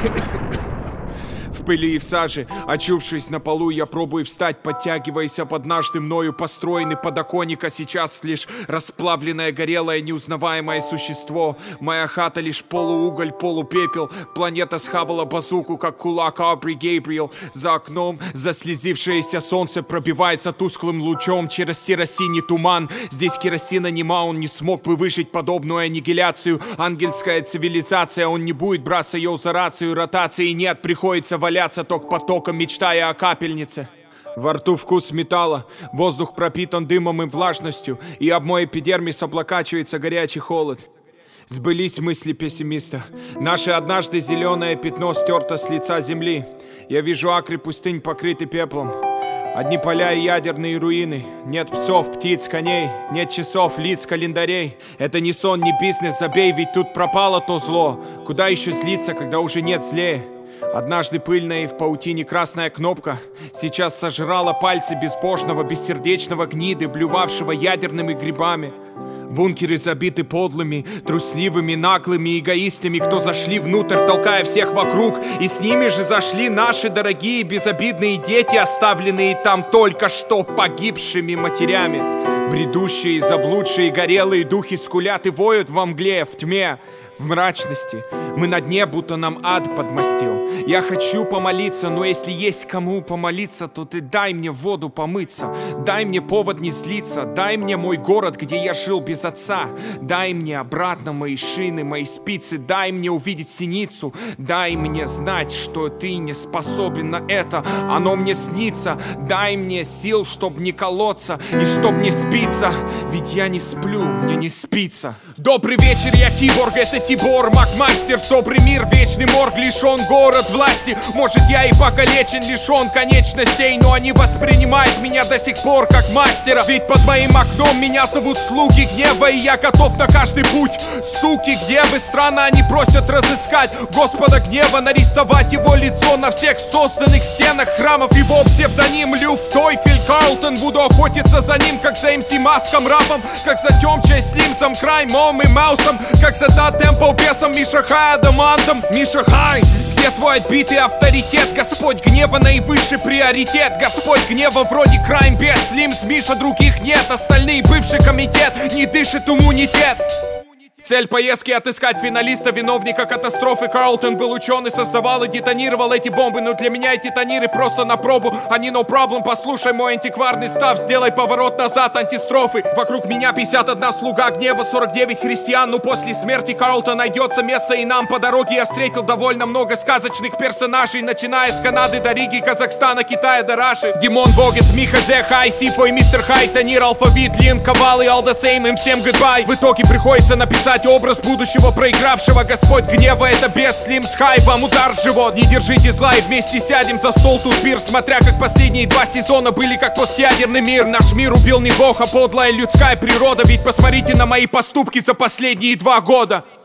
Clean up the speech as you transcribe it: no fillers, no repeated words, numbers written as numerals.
В пыли и в саже, очувшись на полу, я пробую встать, подтягиваясь об однажды мною построенный подоконник, а сейчас лишь расплавленное, горелое, неузнаваемое существо. Моя хата лишь полууголь, полупепел. Планета схавала базуку, как кулак Aubrey Gabriel. За окном заслезившееся солнце пробивается тусклым лучом через серо-синий туман. Здесь керосина нема, он не смог бы выжить подобную аннигиляцию. Ангельская цивилизация, он не будет браться ее за рацию, ротации нет, приходится валяться ток потоком, мечтая о капельнице. Во рту вкус металла, воздух пропитан дымом и влажностью, и об мой эпидермис облокачивается горячий холод. Сбылись мысли пессимиста. Наше однажды зеленое пятно стерто с лица земли. Я вижу акры пустынь, покрыты пеплом. Одни поля и ядерные руины. Нет псов, птиц, коней. Нет часов, лиц, календарей. Это не сон, не бизнес, забей, ведь тут пропало то зло. Куда еще злиться, когда уже нет злее? Однажды пыльная и в паутине красная кнопка сейчас сожрала пальцы безбожного, бессердечного гниды, блювавшего ядерными грибами. Бункеры забиты подлыми, трусливыми, наглыми эгоистами, кто зашли внутрь, толкая всех вокруг. И с ними же зашли наши дорогие безобидные дети, оставленные там только что погибшими матерями. Бредущие, заблудшие, горелые духи скулят и воют во мгле, в тьме, в мрачности. Мы на дне, будто нам ад подмостил. Я хочу помолиться, но если есть кому помолиться, то ты дай мне воду помыться. Дай мне повод не злиться. Дай мне мой город, где я жил без отца. Дай мне обратно мои шины, мои спицы. Дай мне увидеть синицу. Дай мне знать, что ты не способен на это. Оно мне снится. Дай мне сил, чтоб не колоться и чтоб не спиться. Ведь я не сплю, мне не спится. Добрый вечер, я киборг, это Тибор Макмастер. Добрый мир, вечный морг, лишен город власти. Может, я и покалечен, лишен конечностей, но они воспринимают меня до сих пор как мастера. Ведь под моим окном меня зовут слуги гнева, и я готов на каждый путь. Суки, где бы странно они просят разыскать Господа гнева, нарисовать его лицо на всех созданных стенах храмов. Его псевдоним Люф Тойфель Карлтон. Буду охотиться за ним, как за МС Маском рапом, как за Тёмчей Слимсом, Краймом и Маусом, как за Да Темпл бесом Миша Хай Адамантом. Миша Хай, где твой отбитый авторитет? Господь гнева наивысший приоритет. Господь гнева вроде Крайм без Слимс, Миша, других нет. Остальные бывший комитет не дышит иммунитет. Цель поездки — отыскать финалиста, виновника катастрофы. Карлтон был ученый, создавал и детонировал эти бомбы. Но для меня эти тониры просто на пробу. Они no problem, послушай мой антикварный став. Сделай поворот назад, антистрофы. Вокруг меня 51 слуга гнева, 49 христиан. Но после смерти Карлтона найдется место и нам. По дороге я встретил довольно много сказочных персонажей, начиная с Канады до Риги, Казахстана, Китая до Раши. Димон Богес, Миха Зе, Хай, Сифой, Мистер Хай, Тонир, Алфавит, Лин, Ковал и all the same. Им всем goodbye. В итоге приходится написать образ будущего проигравшего. Господь гнева — это без Слимс Хай. Вам удар в живот, не держите зла и вместе сядем за стол тут пир. Смотря как последние 2 сезона были как постядерный мир. Наш мир убил не бог, а подлая людская природа. Ведь посмотрите на мои поступки за последние 2 года.